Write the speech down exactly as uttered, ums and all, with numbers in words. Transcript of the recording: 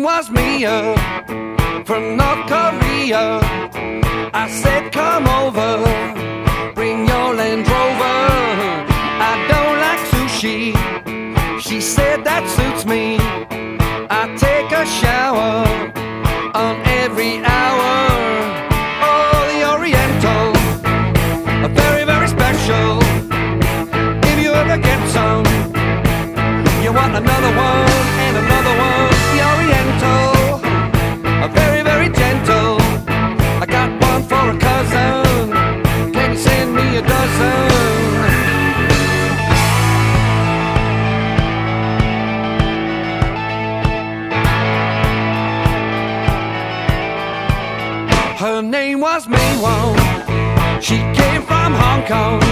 was Mia from North Korea. I said, come over, bring your Land Rover. I don't like sushi. She said, that suits me. I take a shower on every hour. Oh, the Oriental, very, very special. If you ever get some, you want another one and another one. The Oriental, very, very gentle. I got one for a cousin. Can you send me a dozen? Her name was Mei Wong. She came from Hong Kong.